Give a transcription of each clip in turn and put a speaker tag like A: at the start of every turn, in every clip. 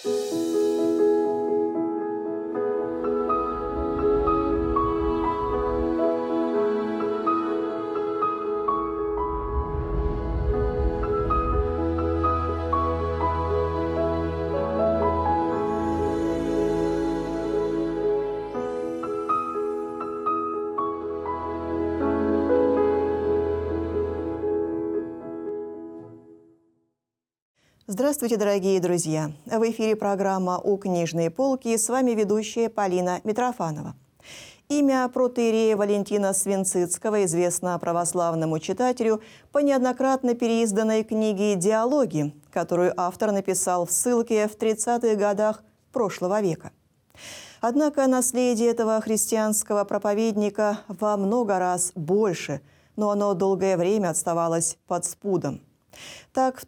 A: Здравствуйте, дорогие друзья! В эфире программа «У книжной полки», с вами ведущая Полина Митрофанова. Имя протоиерея Валентина Свинцицкого известно православному читателю по неоднократно переизданной книге «Диалоги», которую автор написал в ссылке в 30-х годах прошлого века. Однако наследие этого христианского проповедника во много раз больше, но оно долгое время оставалось под спудом. Так, в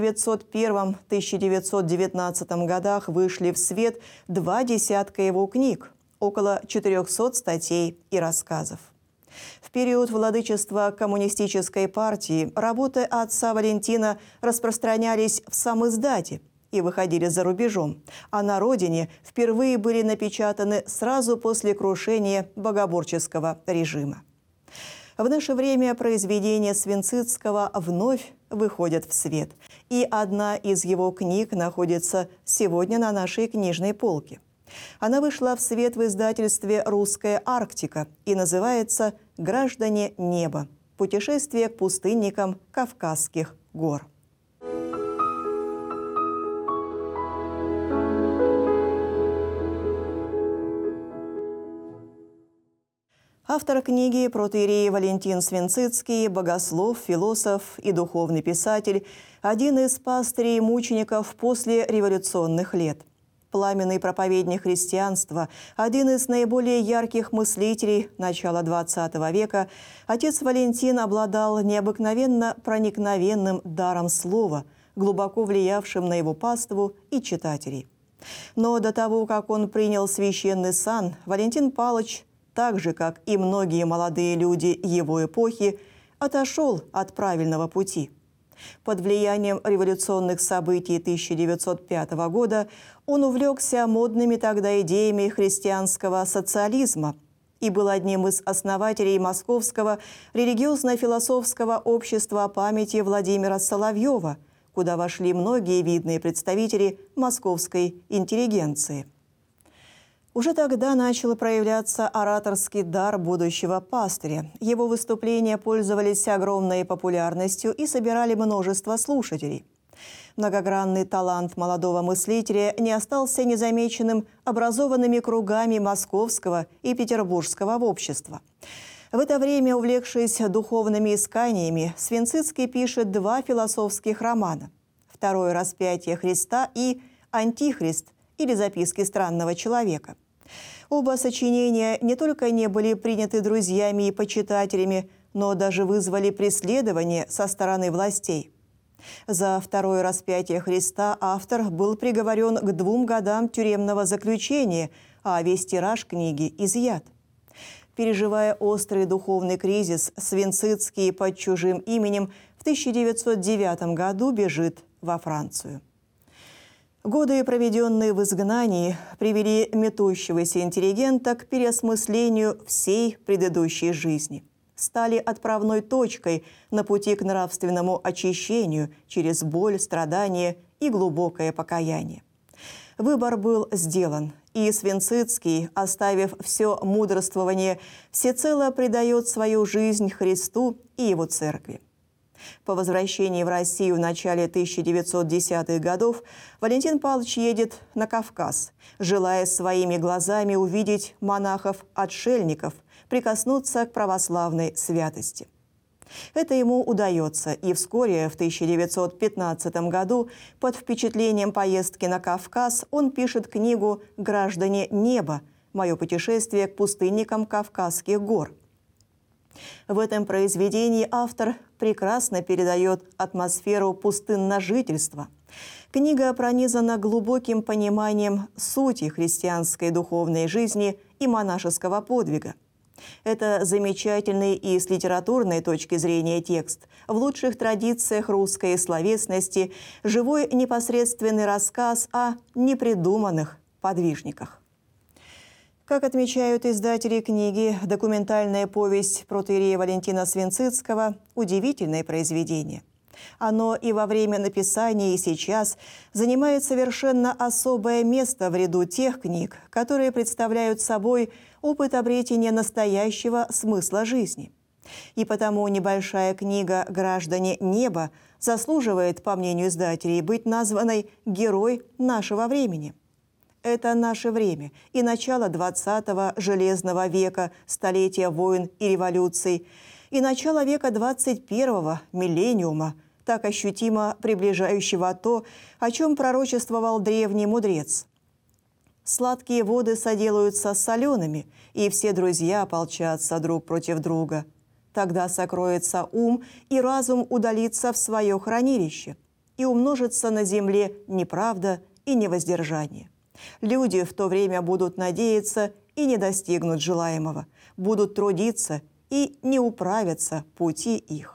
A: 1901-1919 годах вышли в свет 2 десятка его книг, около 400 статей и рассказов. В период владычества коммунистической партии работы отца Валентина распространялись в самиздате и выходили за рубежом, а на родине впервые были напечатаны сразу после крушения богоборческого режима. В наше время произведения Свинцицкого вновь выходят в свет, и одна из его книг находится сегодня на нашей книжной полке. Она вышла в свет в издательстве «Русская Арктика» и называется «Граждане неба. Путешествие к пустынникам Кавказских гор». Автор книги протоиерей Валентин Свинцицкий – богослов, философ и духовный писатель, один из пастырей и мучеников после революционных лет. Пламенный проповедник христианства, один из наиболее ярких мыслителей начала XX века, отец Валентин обладал необыкновенно проникновенным даром слова, глубоко влиявшим на его паству и читателей. Но до того, как он принял священный сан, Валентин Палыч, так же, как и многие молодые люди его эпохи, отошел от правильного пути. Под влиянием революционных событий 1905 года он увлекся модными тогда идеями христианского социализма и был одним из основателей Московского религиозно-философского общества памяти Владимира Соловьева, куда вошли многие видные представители московской интеллигенции. Уже тогда начал проявляться ораторский дар будущего пастыря. Его выступления пользовались огромной популярностью и собирали множество слушателей. Многогранный талант молодого мыслителя не остался незамеченным образованными кругами московского и петербургского общества. В это время, увлекшись духовными исканиями, Свинцицкий пишет 2 философских романа «Второе распятие Христа» и «Антихрист» или «Записки странного человека». Оба сочинения не только не были приняты друзьями и почитателями, но даже вызвали преследование со стороны властей. За «Второе распятие Христа» автор был приговорен к 2 годам тюремного заключения, а весь тираж книги изъят. Переживая острый духовный кризис, Свинцицкий под чужим именем в 1909 году бежит во Францию. Годы, проведенные в изгнании, привели метущегося интеллигента к переосмыслению всей предыдущей жизни. Стали отправной точкой на пути к нравственному очищению через боль, страдания и глубокое покаяние. Выбор был сделан, и Свинцицкий, оставив все мудрствование, всецело предает свою жизнь Христу и Его Церкви. По возвращении в Россию в начале 1910-х годов Валентин Павлович едет на Кавказ, желая своими глазами увидеть монахов-отшельников, прикоснуться к православной святости. Это ему удается, и вскоре, в 1915 году, под впечатлением поездки на Кавказ, он пишет книгу «Граждане неба. Мое путешествие к пустынникам Кавказских гор». В этом произведении автор прекрасно передает атмосферу пустынножительства. Книга пронизана глубоким пониманием сути христианской духовной жизни и монашеского подвига. Это замечательный и с литературной точки зрения текст, в лучших традициях русской словесности, живой непосредственный рассказ о непридуманных подвижниках. Как отмечают издатели книги, документальная повесть протоиерея Валентина Свинцицкого – удивительное произведение. Оно и во время написания, и сейчас занимает совершенно особое место в ряду тех книг, которые представляют собой опыт обретения настоящего смысла жизни. И потому небольшая книга «Граждане неба» заслуживает, по мнению издателей, быть названной «Герой нашего времени». Это наше время и начало 20-го железного века, столетия войн и революций, и начало века 21-го, миллениума, так ощутимо приближающего то, о чем пророчествовал древний мудрец. Сладкие воды соделаются солеными, и все друзья ополчатся друг против друга. Тогда сокроется ум, и разум удалится в свое хранилище, и умножится на земле неправда и невоздержание. Люди в то время будут надеяться и не достигнут желаемого, будут трудиться и не управятся пути их.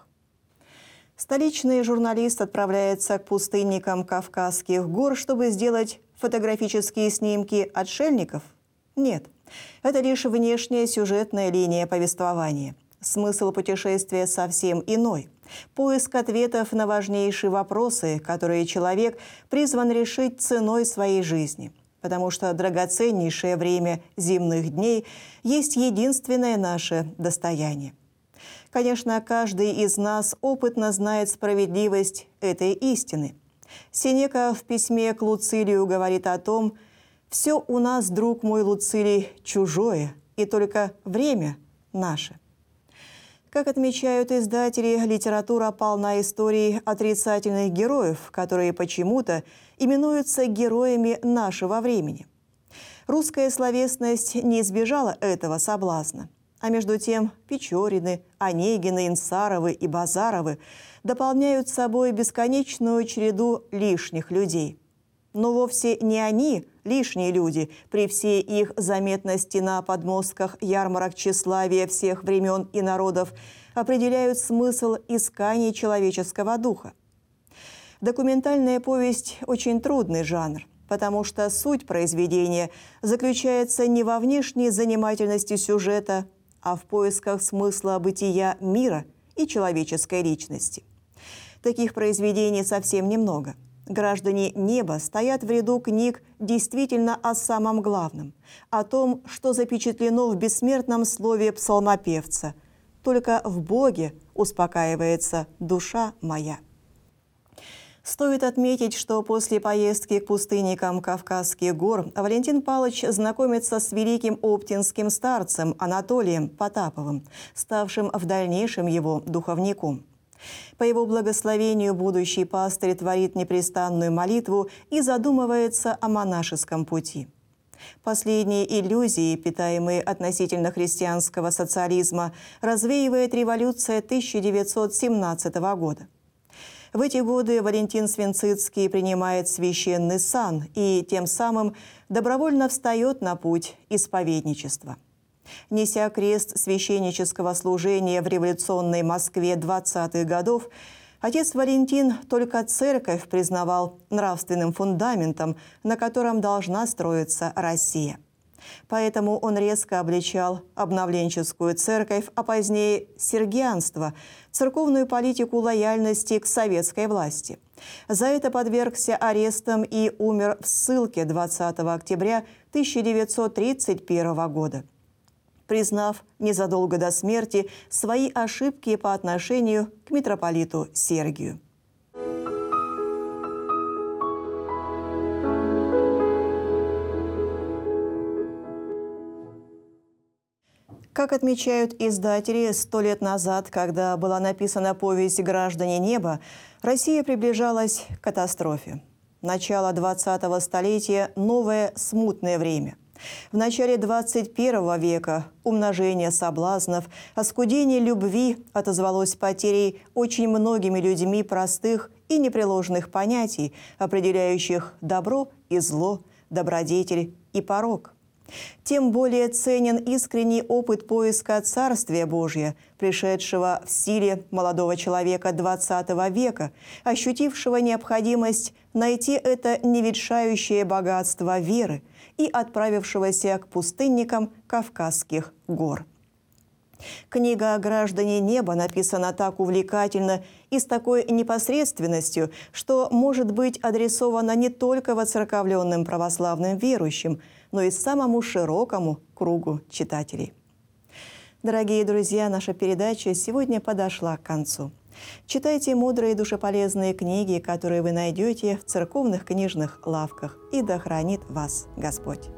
A: Столичный журналист отправляется к пустынникам Кавказских гор, чтобы сделать фотографические снимки отшельников? Нет, это лишь внешняя сюжетная линия повествования. Смысл путешествия совсем иной. Поиск ответов на важнейшие вопросы, которые человек призван решить ценой своей жизни. Потому что драгоценнейшее время земных дней есть единственное наше достояние. Конечно, каждый из нас опытно знает справедливость этой истины. Сенека в письме к Луцилию говорит о том: «Все у нас, друг мой Луцилий, чужое, и только время наше». Как отмечают издатели, литература полна историй отрицательных героев, которые почему-то именуются героями нашего времени. Русская словесность не избежала этого соблазна. А между тем Печорины, Онегины, Инсаровы и Базаровы дополняют собой бесконечную череду лишних людей. Но вовсе не они, лишние люди, при всей их заметности на подмостках ярмарок тщеславия всех времен и народов, определяют смысл исканий человеческого духа. Документальная повесть – очень трудный жанр, потому что суть произведения заключается не во внешней занимательности сюжета, а в поисках смысла бытия мира и человеческой личности. Таких произведений совсем немного. «Граждане неба» стоят в ряду книг действительно о самом главном, о том, что запечатлено в бессмертном слове псалмопевца: «Только в Боге успокаивается душа моя». Стоит отметить, что после поездки к пустынникам Кавказских гор Валентин Павлович знакомится с великим оптинским старцем Анатолием Потаповым, ставшим в дальнейшем его духовником. По его благословению будущий пастырь творит непрестанную молитву и задумывается о монашеском пути. Последние иллюзии, питаемые относительно христианского социализма, развеивает революция 1917 года. В эти годы Валентин Свинцицкий принимает священный сан и тем самым добровольно встает на путь исповедничества. Неся крест священнического служения в революционной Москве 20-х годов, отец Валентин только церковь признавал нравственным фундаментом, на котором должна строиться Россия. Поэтому он резко обличал обновленческую церковь, а позднее сергианство, церковную политику лояльности к советской власти. За это подвергся арестам и умер в ссылке 20 октября 1931 года, признав незадолго до смерти свои ошибки по отношению к митрополиту Сергию. Как отмечают издатели, 100 лет назад, когда была написана повесть «Граждане неба», Россия приближалась к катастрофе. Начало 20-го столетия – новое смутное время. В начале 21 века умножение соблазнов, оскудение любви отозвалось потерей очень многими людьми простых и непреложных понятий, определяющих добро и зло, добродетель и порок. Тем более ценен искренний опыт поиска Царствия Божия, пришедшего в силе молодого человека XX века, ощутившего необходимость найти это неветшающее богатство веры и отправившегося к пустынникам Кавказских гор. Книга «Граждане неба» написана так увлекательно и с такой непосредственностью, что может быть адресована не только воцерковленным православным верующим, но и самому широкому кругу читателей. Дорогие друзья, наша передача сегодня подошла к концу. Читайте мудрые и душеполезные книги, которые вы найдете в церковных книжных лавках, и да хранит вас Господь!